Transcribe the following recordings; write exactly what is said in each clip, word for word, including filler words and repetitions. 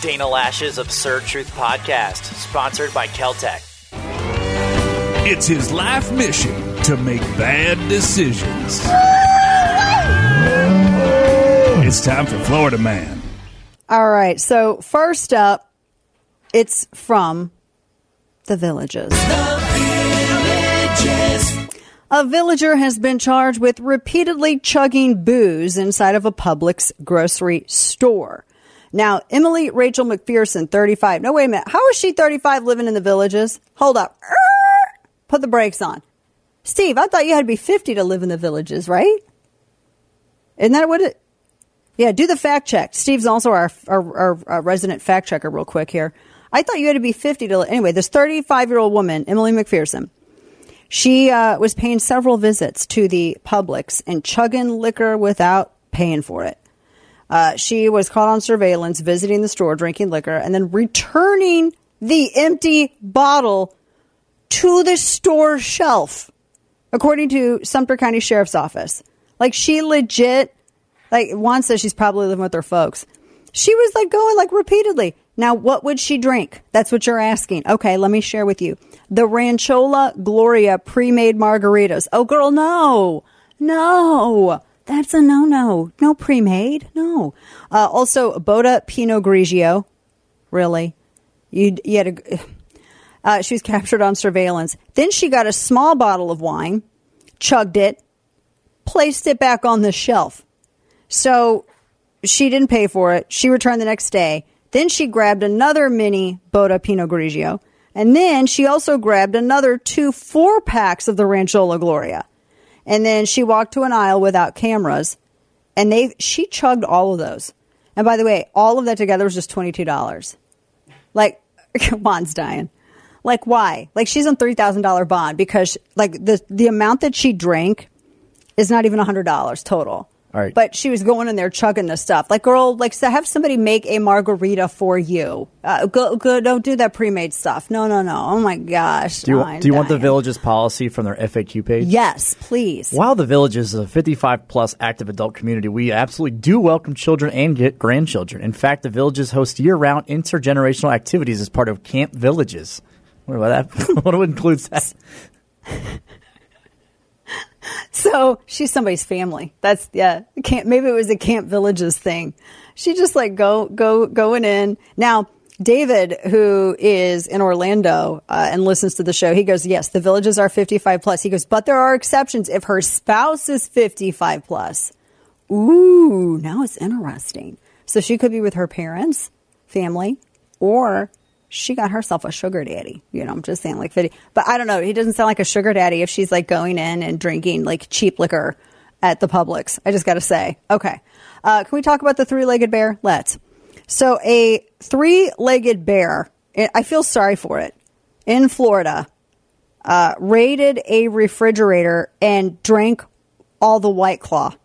Dana Lash's Absurd Truth Podcast, sponsored by Keltec. It's his life mission to make bad decisions. It's time for Florida Man. All right, so first up, it's from The Villages. The Villages. A villager has been charged with repeatedly chugging booze inside of a Publix grocery store. Now, Emily Rachel McPherson, thirty-five. No, wait a minute. How is she thirty-five living in the Villages? Hold up. Put the brakes on. Steve, I thought you had to be fifty to live in the Villages, right? Isn't that what it... Yeah, do the fact check. Steve's also our, our, our, our resident fact checker real quick here. I thought you had to be fifty to... Anyway, this thirty-five-year-old woman, Emily McPherson, she uh, was paying several visits to the Publix and chugging liquor without paying for it. Uh, she was caught on surveillance visiting the store, drinking liquor, and then returning the empty bottle to the store shelf, according to Sumter County Sheriff's Office. Like, she legit, like, Juan says she's probably living with her folks. She was, like, going, like, repeatedly. Now, what would she drink? That's what you're asking. Okay, let me share with you. The Ranchola Gloria pre-made margaritas. Oh, girl, no. No. That's a no-no. No pre-made. No. Uh, also, Boda Pinot Grigio. Really? You, you had a... Uh, she was captured on surveillance. Then she got a small bottle of wine, chugged it, placed it back on the shelf. So she didn't pay for it. She returned the next day. Then she grabbed another mini Boda Pinot Grigio. And then she also grabbed another two four packs of the Ranchola Gloria. And then she walked to an aisle without cameras. And they she chugged all of those. And by the way, all of that together was just twenty-two dollars. Like, Juan's dying. Like, why? Like, she's on three thousand dollars bond because, like, the the amount that she drank is not even one hundred dollars total. All right. But she was going in there chugging this stuff. Like, girl, like, so have somebody make a margarita for you. Uh, go, go, don't do that pre-made stuff. No, no, no. Oh, my gosh. Do you, no, do you want the dying. Villages policy from their F A Q page? Yes, please. While the Villages is a fifty-five plus active adult community, we absolutely do welcome children and get grandchildren. In fact, the Villages host year-round intergenerational activities as part of Camp Villages. What about that? What includes that? So she's somebody's family. That's yeah. Camp, maybe it was a Camp Villages thing. She just like go go going in. Now David, who is in Orlando uh, and listens to the show, he goes, "Yes, the Villages are fifty-five plus." He goes, "But there are exceptions if her spouse is fifty-five plus." Ooh, now it's interesting. So she could be with her parents, family, or she got herself a sugar daddy. You know, I'm just saying, like, fifty. But I don't know. He doesn't sound like a sugar daddy if she's, like, going in and drinking, like, cheap liquor at the Publix. I just got to say. Okay. Uh, can we talk about the three-legged bear? Let's. So a three-legged bear, I feel sorry for it, in Florida, uh, raided a refrigerator and drank all the White Claw.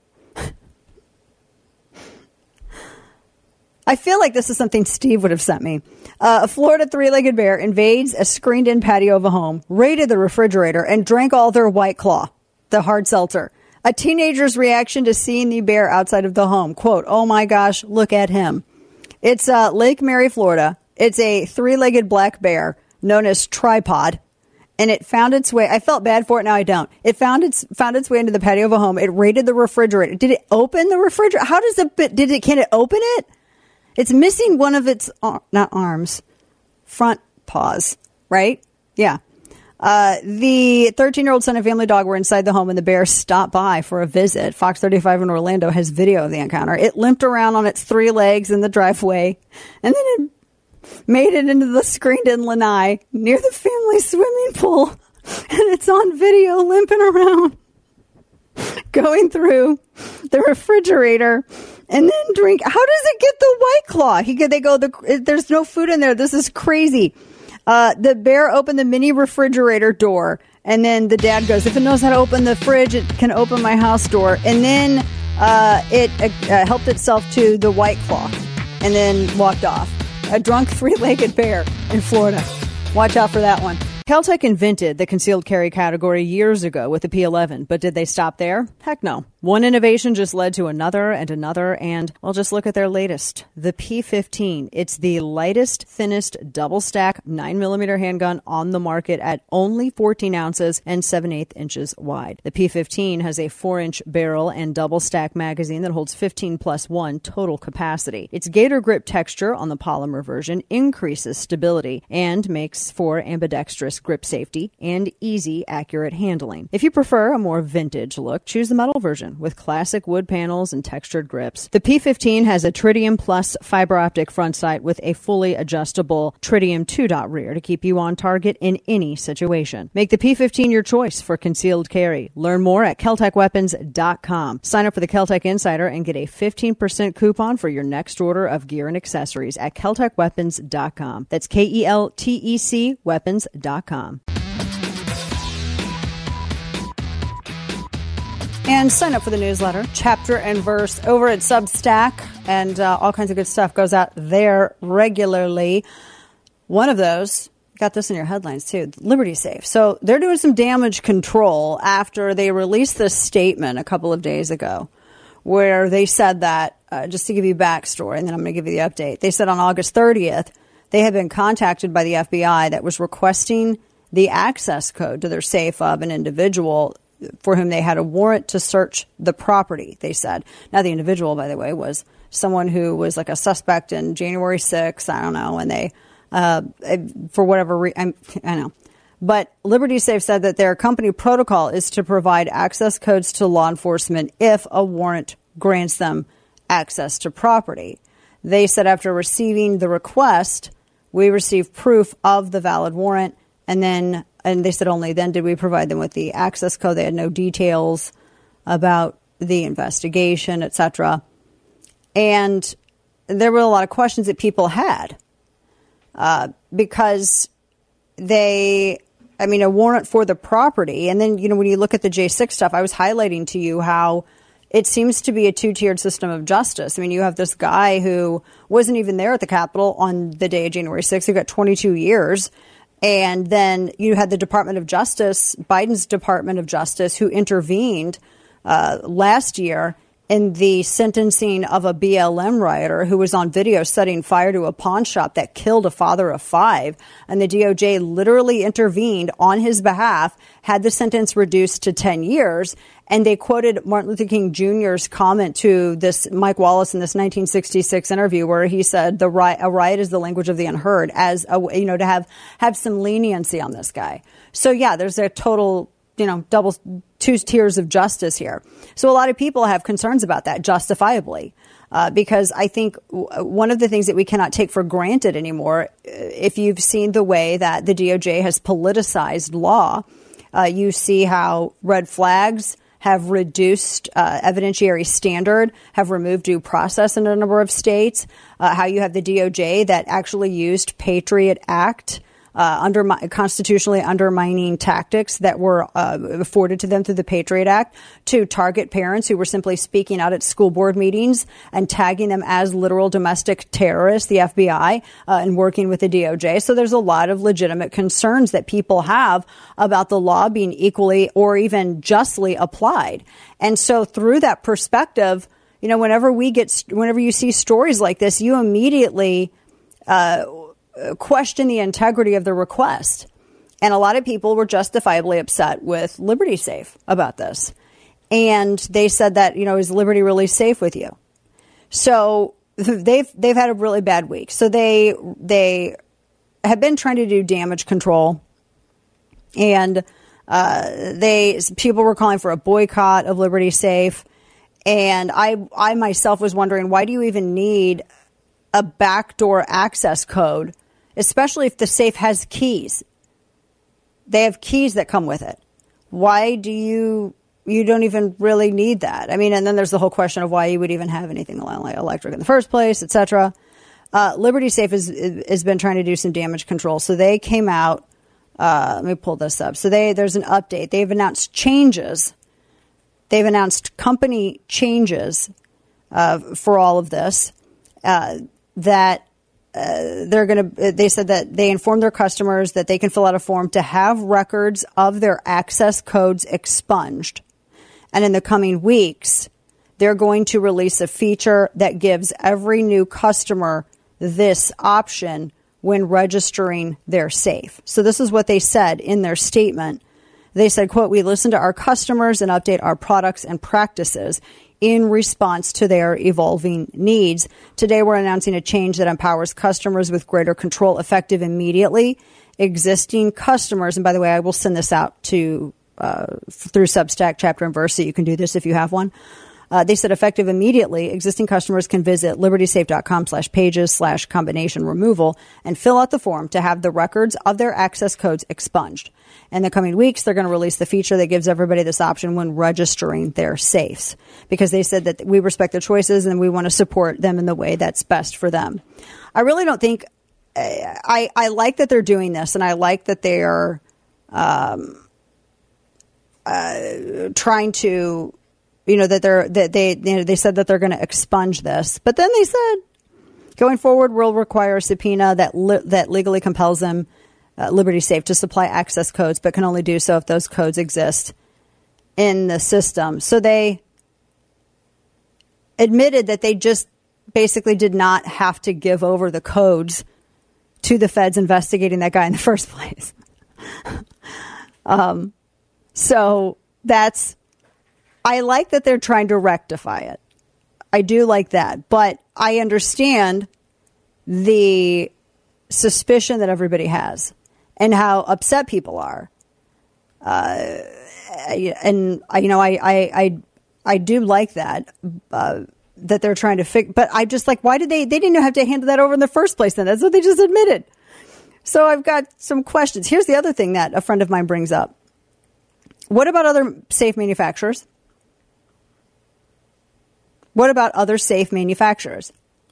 I feel like this is something Steve would have sent me. Uh, a Florida three-legged bear invades a screened-in patio of a home, raided the refrigerator, and drank all their White Claw, the hard seltzer. A teenager's reaction to seeing the bear outside of the home. Quote, "Oh my gosh, look at him." It's uh, Lake Mary, Florida. It's a three-legged black bear known as Tripod. And it found its way. I felt bad for it. Now I don't. It found its found its way into the patio of a home. It raided the refrigerator. Did it open the refrigerator? How does it? Did it? Can it open it? It's missing one of its, not arms, front paws, right? Yeah. Uh, the thirteen-year-old son and family dog were inside the home when the bear stopped by for a visit. Fox thirty-five in Orlando has video of the encounter. It limped around on its three legs in the driveway, and then it made it into the screened-in lanai near the family swimming pool. And it's on video limping around, going through the refrigerator. And then drink. How does it get the White Claw? He they go. The, there's no food in there. This is crazy. Uh, the bear opened the mini refrigerator door, and then the dad goes, "If it knows how to open the fridge, it can open my house door." And then uh, it uh, helped itself to the White Claw, and then walked off. A drunk three-legged bear in Florida. Watch out for that one. Kel-Tec invented the concealed carry category years ago with the P eleven, but did they stop there? Heck no. One innovation just led to another and another, and well, just look at their latest, the P fifteen. It's the lightest, thinnest, double-stack nine millimeter handgun on the market at only fourteen ounces and seven eighths inches wide. The P fifteen has a four inch barrel and double-stack magazine that holds fifteen plus one total capacity. Its Gator Grip texture on the polymer version increases stability and makes for ambidextrous grip safety and easy, accurate handling. If you prefer a more vintage look, choose the metal version with classic wood panels and textured grips. The P fifteen has a Tritium Plus fiber optic front sight with a fully adjustable Tritium two dot rear to keep you on target in any situation. Make the P fifteen your choice for concealed carry. Learn more at Kel Tec Weapons dot com. Sign up for the Kel-Tec Insider and get a fifteen percent coupon for your next order of gear and accessories at Kel Tec Weapons dot com. That's K E L T E C Weapons dot com. And sign up for the newsletter, chapter and verse, over at Substack, and uh, all kinds of good stuff goes out there regularly. One of those, got this in your headlines too, Liberty Safe. So they're doing some damage control after they released this statement a couple of days ago where they said that, uh, just to give you backstory, and then I'm going to give you the update. They said on August thirtieth, they had been contacted by the F B I that was requesting the access code to their safe of an individual for whom they had a warrant to search the property, they said. Now, the individual, by the way, was someone who was like a suspect in January sixth, I don't know, and they, uh, for whatever reason, I know. But Liberty Safe said that their company protocol is to provide access codes to law enforcement if a warrant grants them access to property. They said after receiving the request, we received proof of the valid warrant, and then And they said only then did we provide them with the access code. They had no details about the investigation, et cetera. And there were a lot of questions that people had uh, because they, I mean, a warrant for the property. And then, you know, when you look at the J six stuff, I was highlighting to you how it seems to be a two-tiered system of justice. I mean, you have this guy who wasn't even there at the Capitol on the day of January sixth. He got twenty-two years. And then you had the Department of Justice, Biden's Department of Justice, who intervened uh, last year in the sentencing of a B L M rioter who was on video setting fire to a pawn shop that killed a father of five. And the D O J literally intervened on his behalf, had the sentence reduced to ten years. And they quoted Martin Luther King Junior's comment to this Mike Wallace in this nineteen sixty-six interview where he said the riot, a riot is the language of the unheard, as a, you know, to have, have some leniency on this guy. So, yeah, there's a total, you know, double two tiers of justice here. So a lot of people have concerns about that, justifiably, uh, because I think w- one of the things that we cannot take for granted anymore, if you've seen the way that the D O J has politicized law, uh, you see how red flags have reduced uh, evidentiary standard, have removed due process in a number of states, uh, how you have the D O J that actually used Patriot Act, uh, under, constitutionally undermining tactics that were uh, afforded to them through the Patriot Act to target parents who were simply speaking out at school board meetings and tagging them as literal domestic terrorists, the F B I, uh, and working with the D O J. So there's a lot of legitimate concerns that people have about the law being equally or even justly applied. And so through that perspective, you know, whenever we get, whenever you see stories like this, you immediately uh, question the integrity of the request. And a lot of people were justifiably upset with Liberty Safe about this. And they said that, you know, is Liberty really safe with you? So they've they've had a really bad week. So they they have been trying to do damage control. And uh, they people were calling for a boycott of Liberty Safe. And I I myself was wondering, why do you even need a backdoor access code, especially if the safe has keys? They have keys that come with it. Why do you, you don't even really need that? I mean, and then there's the whole question of why you would even have anything like electric in the first place, et cetera. Uh, Liberty Safe has, has been trying to do some damage control. So they came out, uh, let me pull this up. So they, there's an update. They've announced changes. They've announced company changes, uh, for all of this, uh, that uh, they're going to, they said that they informed their customers that they can fill out a form to have records of their access codes expunged. And in the coming weeks, they're going to release a feature that gives every new customer this option when registering their safe. So this is what they said in their statement. They said, quote, we listen to our customers and update our products and practices in response to their evolving needs. Today, we're announcing a change that empowers customers with greater control effective immediately. Existing customers, and by the way, I will send this out to uh, through Substack chapter and verse, so you can do this if you have one. Uh, they said effective immediately, existing customers can visit libertysafe.com slash pages slash combination removal and fill out the form to have the records of their access codes expunged. In the coming weeks, they're going to release the feature that gives everybody this option when registering their safes, because they said that we respect their choices and we want to support them in the way that's best for them. I really don't think I, I like that they're doing this, and I like that they are um, uh, trying to, you know, that they're that they you know, they said that they're going to expunge this, but then they said going forward, we'll require a subpoena that li- that legally compels them. Uh, Liberty Safe to supply access codes, but can only do so if those codes exist in the system. So they admitted that they just basically did not have to give over the codes to the feds investigating that guy in the first place. um, so that's, I like that they're trying to rectify it. I do like that, but I understand the suspicion that everybody has and how upset people are. Uh, and, you know, I, I, I, I do like that, uh, that they're trying to fix, but I just like, why did they, they didn't have to hand that over in the first place then? That's what they just admitted. So I've got some questions. Here's the other thing that a friend of mine brings up. What about other safe manufacturers? What about other safe manufacturers?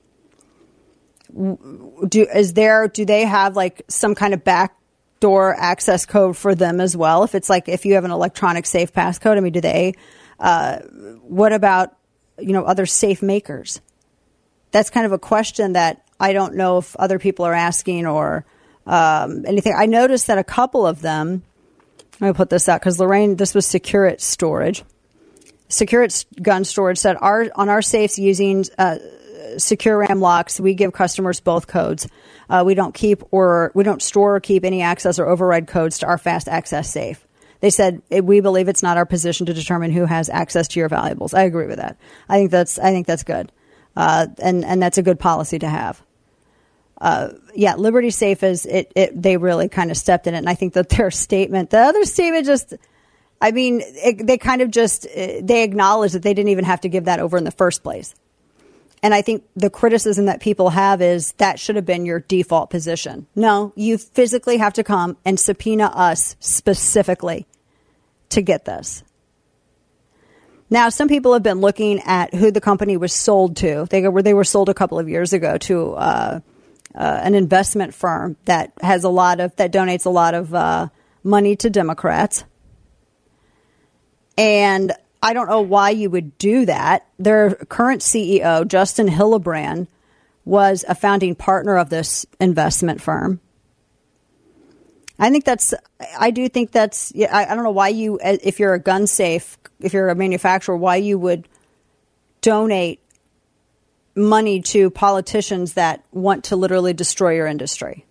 Do, is there, do they have like some kind of backdoor access code for them as well? If it's like, if you have an electronic safe passcode, I mean, do they, uh, what about, you know, other safe makers? That's kind of a question that I don't know if other people are asking or, um, anything. I noticed that a couple of them, let me put this out because Lorraine, this was Security Storage. Security Gun Storage said our, on our safes using, uh, Secure RAM locks, we give customers both codes. Uh, we don't keep or we don't store or keep any access or override codes to our fast access safe. They said we believe it's not our position to determine who has access to your valuables. I agree with that. I think that's I think that's good, uh, and and that's a good policy to have. Uh, yeah, Liberty Safe is it, it. They really kind of stepped in it, and I think that their statement, the other statement, just. I mean, it, they kind of just they acknowledge that they didn't even have to give that over in the first place. And I think the criticism that people have is that should have been your default position. No, you physically have to come and subpoena us specifically to get this. Now, some people have been looking at who the company was sold to. They were, they were sold a couple of years ago to uh, uh, an investment firm that has a lot of, that donates a lot of uh, money to Democrats. And I don't know why you would do that. Their current C E O, Justin Hillebrand, was a founding partner of this investment firm. I think that's, I do think that's, I, I don't know why you, if you're a gun safe, if you're a manufacturer, why you would donate money to politicians that want to literally destroy your industry.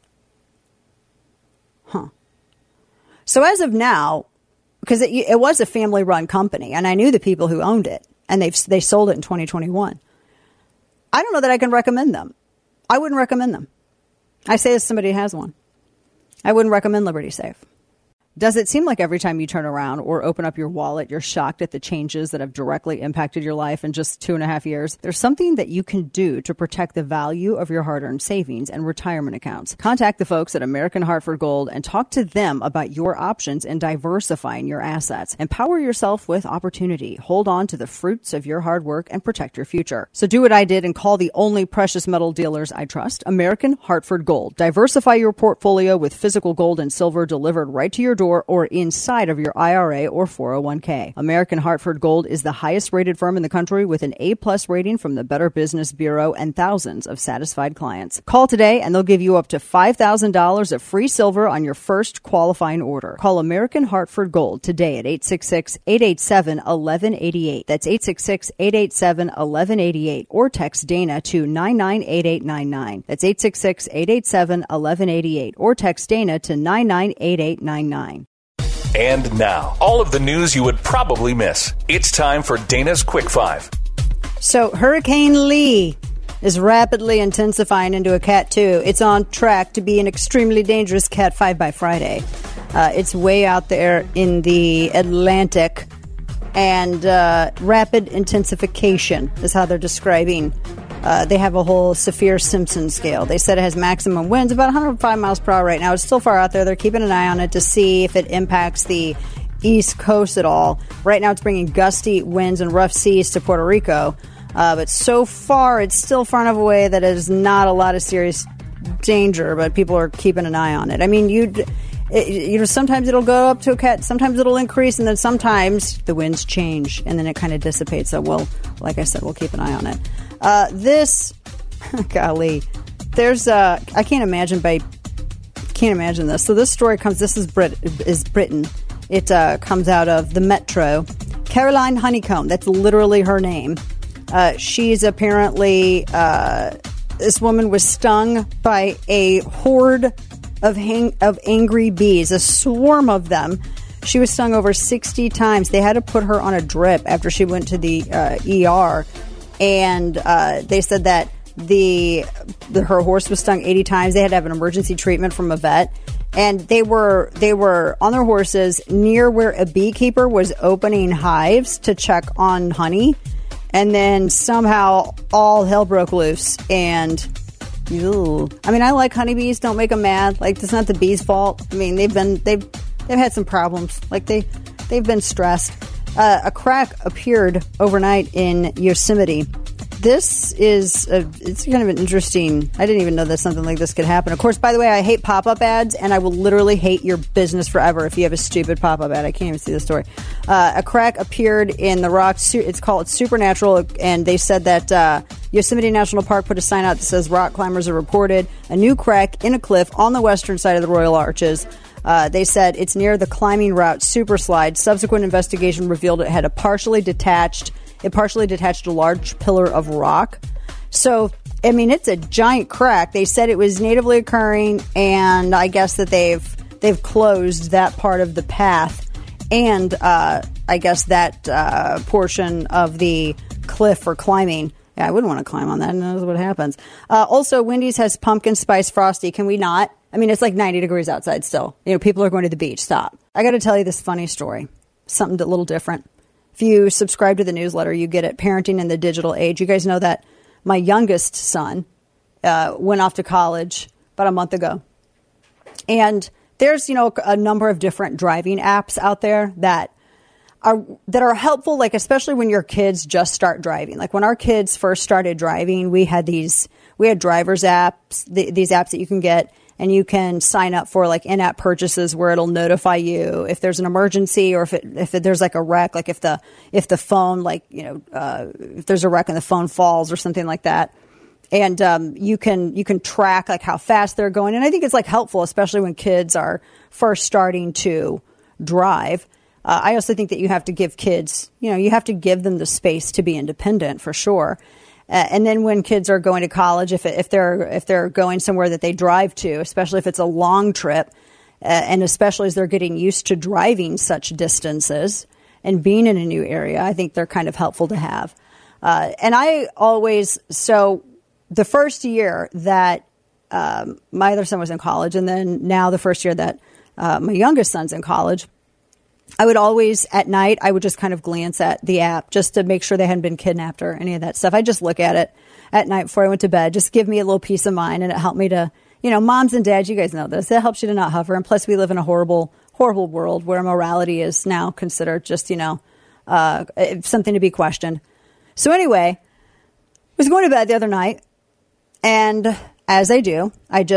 Huh. So as of now, because it, it was a family-run company, and I knew the people who owned it, and they they sold it in twenty twenty-one. I don't know that I can recommend them. I wouldn't recommend them. I say as somebody who has one. I wouldn't recommend Liberty Safe. Does it seem like every time you turn around or open up your wallet, you're shocked at the changes that have directly impacted your life in just two and a half years? There's something that you can do to protect the value of your hard-earned savings and retirement accounts. Contact the folks at American Hartford Gold and talk to them about your options in diversifying your assets. Empower yourself with opportunity. Hold on to the fruits of your hard work and protect your future. So do what I did and call the only precious metal dealers I trust, American Hartford Gold. Diversify your portfolio with physical gold and silver delivered right to your door door or inside of your I R A or four oh one k. American Hartford Gold is the highest rated firm in the country with an A-plus rating from the Better Business Bureau and thousands of satisfied clients. Call today and they'll give you up to five thousand dollars of free silver on your first qualifying order. Call American Hartford Gold today at eight six six, eight eight seven, one one eight eight. That's eight six six, eight eight seven, one one eight eight. Or text Dana to nine nine eight eight nine nine. That's eight six six, eight eight seven, one one eight eight. Or text Dana to nine nine eight eight nine nine. And now, all of the news you would probably miss. It's time for Dana's Quick Five. So Hurricane Lee is rapidly intensifying into a Cat two. It's on track to be an extremely dangerous Cat five by Friday. Uh, it's way out there in the Atlantic, and uh, rapid intensification is how they're describing. Uh, they have a whole Saffir-Simpson scale. They said it has maximum winds about one hundred five miles per hour right now. It's still far out there. They're keeping an eye on it to see if it impacts the East Coast at all. Right now it's bringing gusty winds and rough seas to Puerto Rico. Uh, but so far it's still far enough away that it is not a lot of serious danger, but people are keeping an eye on it. I mean, you'd... It, you know, sometimes it'll go up to a cat, sometimes it'll increase, and then sometimes the winds change, and then it kind of dissipates. So we'll, like I said, we'll keep an eye on it. Uh, this, golly, there's, uh, I can't imagine by, can't imagine this. So this story comes, this is Brit, is Britain. It uh, comes out of the Metro. Caroline Honeycomb, that's literally her name. Uh, she's apparently, uh, this woman was stung by a horde Of, hang, of angry bees, a swarm of them. She was stung over sixty times. They had to put her on a drip after she went to the uh, E R, and uh, they said that the, the her horse was stung eighty times. They had to have an emergency treatment from a vet, and they were they were on their horses near where a beekeeper was opening hives to check on honey, and then somehow all hell broke loose. And Ew. I mean, I like honeybees. Don't make them mad. Like, it's not the bees' fault. I mean, they've been they've they've had some problems. Like they they've been stressed. Uh, a crack appeared overnight in Yosemite. This is a, it's kind of an interesting. I didn't even know that something like this could happen. Of course, by the way, I hate pop-up ads, and I will literally hate your business forever if you have a stupid pop-up ad. I can't even see the story. Uh, a crack appeared in the rock. It's called it's Supernatural, and they said that uh, Yosemite National Park put a sign out that says rock climbers are reported a new crack in a cliff on the western side of the Royal Arches. Uh, they said it's near the climbing route Superslide. Subsequent investigation revealed it had a partially detached. It partially detached a large pillar of rock. So, I mean, it's a giant crack. They said it was natively occurring, and I guess that they've they've closed that part of the path, and uh, I guess that uh, portion of the cliff for climbing. Yeah, I wouldn't want to climb on that. And that's what happens. Uh, also, Wendy's has pumpkin spice frosty. Can we not? I mean, it's like ninety degrees outside still. You know, people are going to the beach. Stop. I got to tell you this funny story. Something a little different. If you subscribe to the newsletter, you get it. Parenting in the Digital Age. You guys know that my youngest son uh, went off to college about a month ago. And there's, you know, a number of different driving apps out there that are that are helpful, like especially when your kids just start driving. Like when our kids first started driving, we had these, we had driver's apps, th- these apps that you can get. And you can sign up for like in-app purchases where it'll notify you if there's an emergency or if it, if it, there's like a wreck, like if the if the phone, like, you know, uh, if there's a wreck and the phone falls or something like that. And um, you can you can track like how fast they're going. And I think it's like helpful, especially when kids are first starting to drive. Uh, I also think that you have to give kids, you know, you have to give them the space to be independent for sure. Uh, and then when kids are going to college, if if they're if they're going somewhere that they drive to, especially if it's a long trip, uh, and especially as they're getting used to driving such distances and being in a new area, I think they're kind of helpful to have. Uh, and I always, so the first year that um, my other son was in college, and then now the first year that uh, my youngest son's in college, I would always, at night, I would just kind of glance at the app just to make sure they hadn't been kidnapped or any of that stuff. I just look at it at night before I went to bed. Just give me a little peace of mind, and it helped me to, you know, moms and dads, you guys know this. It helps you to not hover. And plus, we live in a horrible, horrible world where morality is now considered just, you know, uh, something to be questioned. So anyway, I was going to bed the other night, and as I do, I just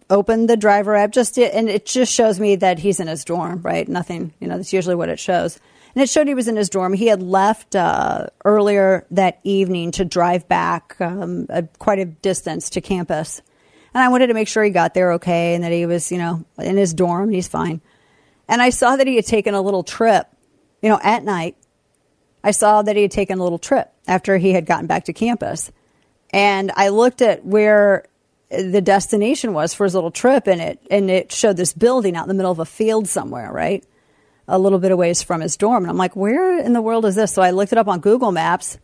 opened the driver app, just and it just shows me that he's in his dorm, right? Nothing, you know, that's usually what it shows. And it showed he was in his dorm. He had left uh, earlier that evening to drive back um, a, quite a distance to campus. And I wanted to make sure he got there okay and that he was, you know, in his dorm. He's fine. And I saw that he had taken a little trip, you know, at night. I saw that he had taken a little trip after he had gotten back to campus. And I looked at where the destination was for his little trip, and it and it showed this building out in the middle of a field somewhere, right? A little bit of ways from his dorm. And I'm like, where in the world is this? So I looked it up on Google Maps,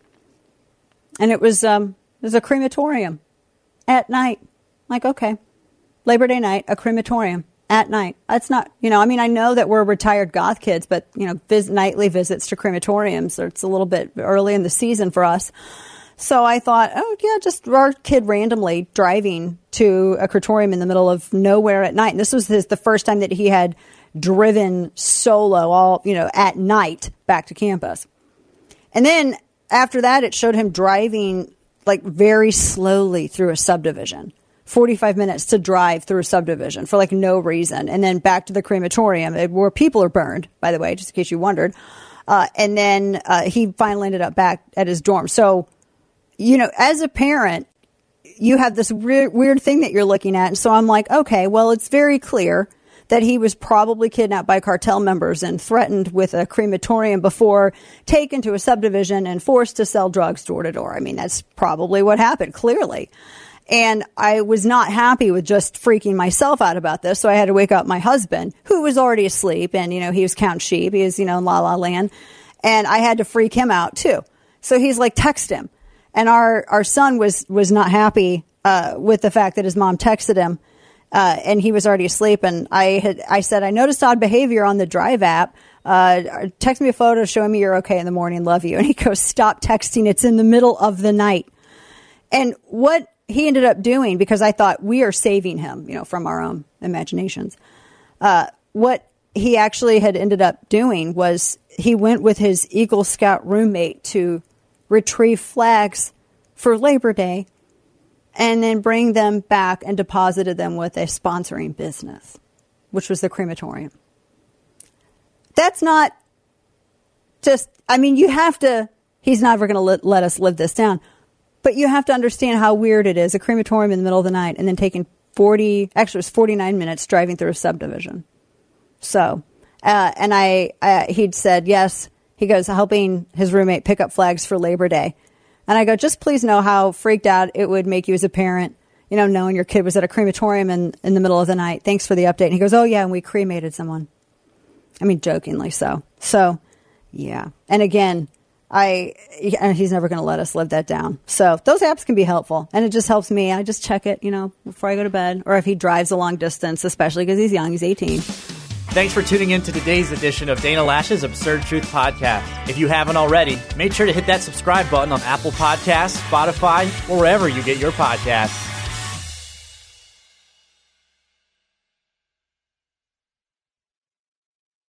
and it was um it was a crematorium at night. I'm like, okay, Labor Day night, a crematorium at night. That's not, you know, I mean, I know that we're retired goth kids, but, you know, vis- nightly visits to crematoriums, it's a little bit early in the season for us. So I thought, oh, yeah, just our kid randomly driving to a crematorium in the middle of nowhere at night. And this was his, the first time that he had driven solo all, you know, at night back to campus. And then after that, it showed him driving like very slowly through a subdivision, forty-five minutes to drive through a subdivision for like no reason. And then back to the crematorium where people are burned, by the way, just in case you wondered. Uh, and then uh, he finally ended up back at his dorm. So, you know, as a parent, you have this re- weird thing that you're looking at. And so I'm like, okay, well, it's very clear that he was probably kidnapped by cartel members and threatened with a crematorium before taken to a subdivision and forced to sell drugs door to door. I mean, that's probably what happened, clearly. And I was not happy with just freaking myself out about this. So I had to wake up my husband, who was already asleep. And, you know, he was counting sheep. He was, you know, in La La Land. And I had to freak him out, too. So he's like, text him. And our, our son was, was not happy uh, with the fact that his mom texted him. Uh, and he was already asleep. And I had, I said, I noticed odd behavior on the Drive app. Uh, text me a photo showing me you're okay in the morning. Love you. And he goes, stop texting. It's in the middle of the night. And what he ended up doing, because I thought we are saving him, you know, from our own imaginations. Uh, what he actually had ended up doing was he went with his Eagle Scout roommate to retrieve flags for Labor Day and then bring them back and deposited them with a sponsoring business, which was the crematorium. That's not just, I mean, you have to, he's never going to let, let us live this down, but you have to understand how weird it is, a crematorium in the middle of the night and then taking forty, actually it was forty-nine minutes driving through a subdivision. So, uh, and I, uh, he'd said, yes, he goes, helping his roommate pick up flags for Labor Day. And I go, just please know how freaked out it would make you as a parent, you know, knowing your kid was at a crematorium in, in the middle of the night. Thanks for the update. And he goes, oh, yeah, and we cremated someone. I mean, jokingly so. So, yeah. And again, I and he's never going to let us live that down. So those apps can be helpful. And it just helps me. I just check it, you know, before I go to bed. Or if he drives a long distance, especially because he's young, he's eighteen. Thanks for tuning in to today's edition of Dana Lash's Absurd Truth Podcast. If you haven't already, make sure to hit that subscribe button on Apple Podcasts, Spotify, or wherever you get your podcasts.